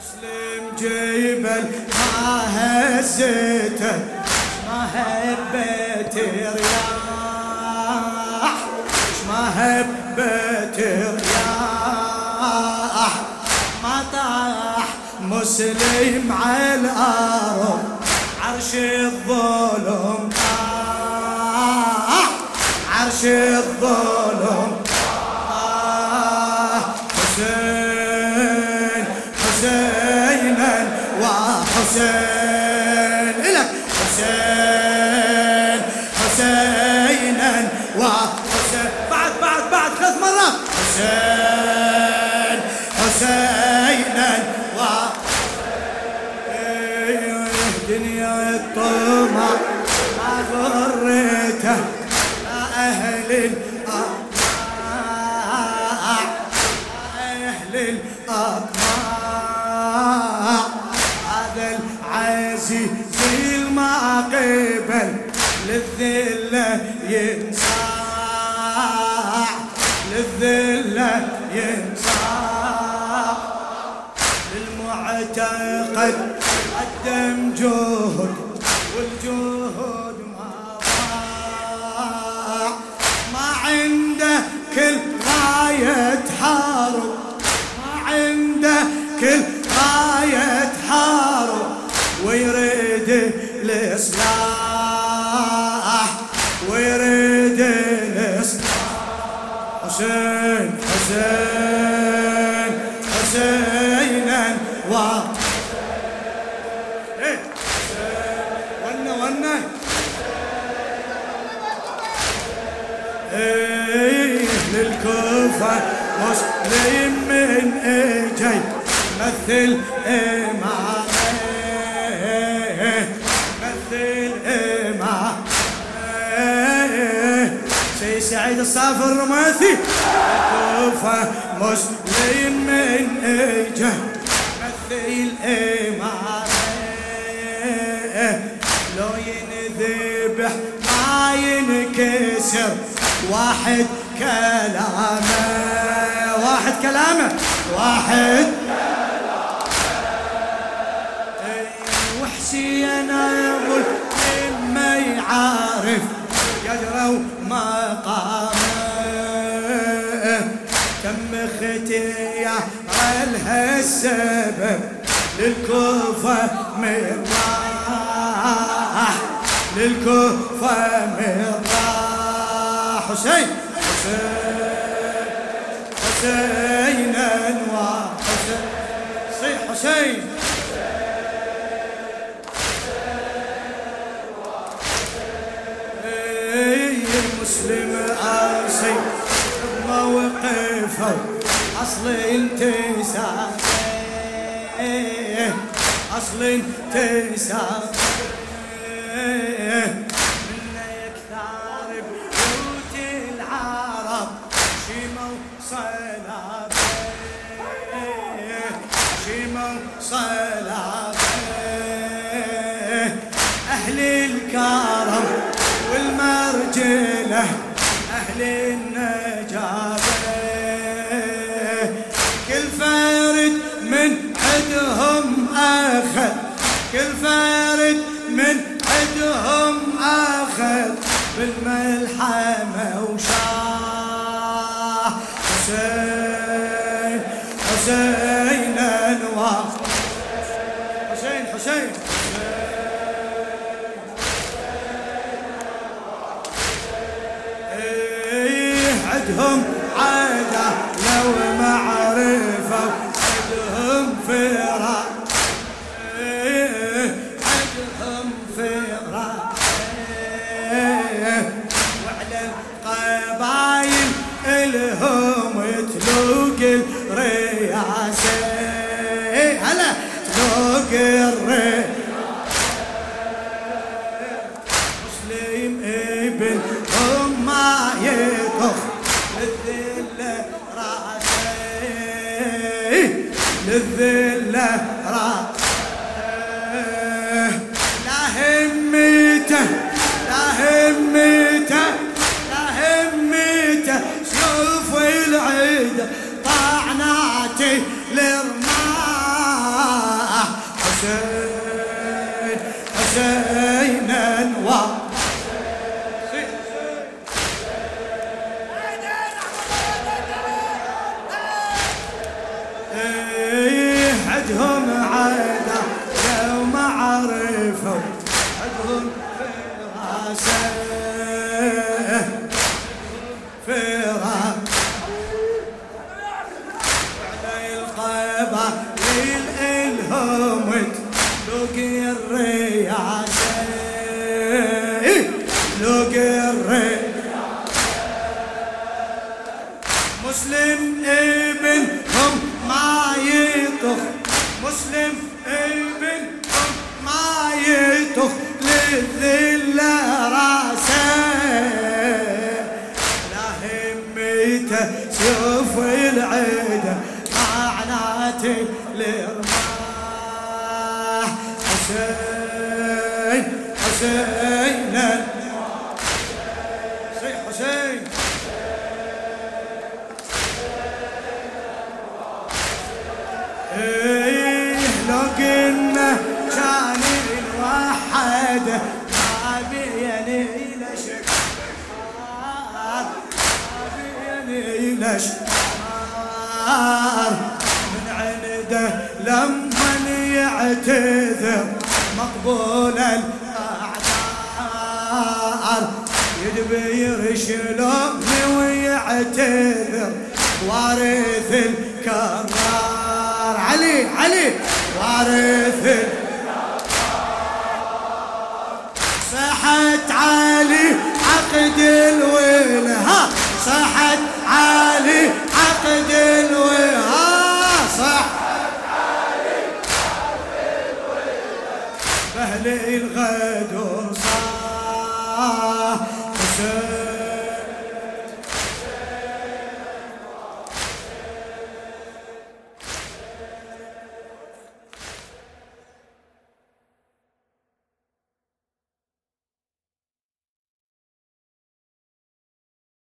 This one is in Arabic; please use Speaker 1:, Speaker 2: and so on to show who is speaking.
Speaker 1: مسلم جبل ما هزته ما هبت رياح ما هبت رياح ما طاح مسلم على الأرض عرش الظلم طاح عرش الظلم حسين حسينا وحسين إلك حسين حسينا وحسين بعد 3 مرات حسين حسينا دنيا الطمع ما غرته لا أهل الأطماع أهل الأطماع هذا العزيز ما قبل للذلة ينصاع للذلة ينصاع للمعتقد قدم جهد والجهد ما ضاع ما عنده كل غاية حارب ما عنده كل غاية حارب ويريد الإصلاح ويريد الإصلاح حسين حسين حسينا ونا للكوفة مسلم من اجي مثل امامه مثل امامه سي سعيد الصافي الرماثي الكوفة مسلم من اجي مثل امامه لو ينذبح ما ينكسر واحد كلامه واحد كلامه واحد وحسين ابو ما يعرف قدره مقامه تم اختيار لها السبب للكوفة من راح للكوفة من راح حسين حسين حسينا وحسين صيح حسين مسلم عاصي بموقفه أصل انتساب أصل انتساب منا يكثر بيوت العرب شموا صلابه شموا صلابه أهل الكرم والمرجله أهل النجابه كل فرد من عدهم أخذ كل فرد من عدهم أخذ بالملحمة وشاه حسين حسين أنوار حسين حسين عدهم عادة لو معرفة عدهم فراق عدهم فراق وعلى القبايل الهم تلوق الرياسة هلا تلوق الرياسة مسلم ابن ما يطخ للذلة راسه للذلة راسه لا همته لا همته لا همته شوف العيد طعناتي للرماح حسين حسينا عدهم عدا يوم عرفوا عدهم فراسه فراق على القبائل الهم لقي الرياسه لقي الرياسه مسلم ابنهم ما يطخ مسلم ابنهم ما يطخ للذل راسه لا همته سيوف العدا معنات الارماح حسين حسينا حسين لو قلنا كان الوحد ما بيني لشمار ما بيني لشمار من عنده لما يعتذر مقبول الاعذار يدبير شلوني ويعتذر وارث الكرار علي علي وارث صحت علي عقد الوله صحت علي عقد الوله صحت علي عقد الوله بهل الغدو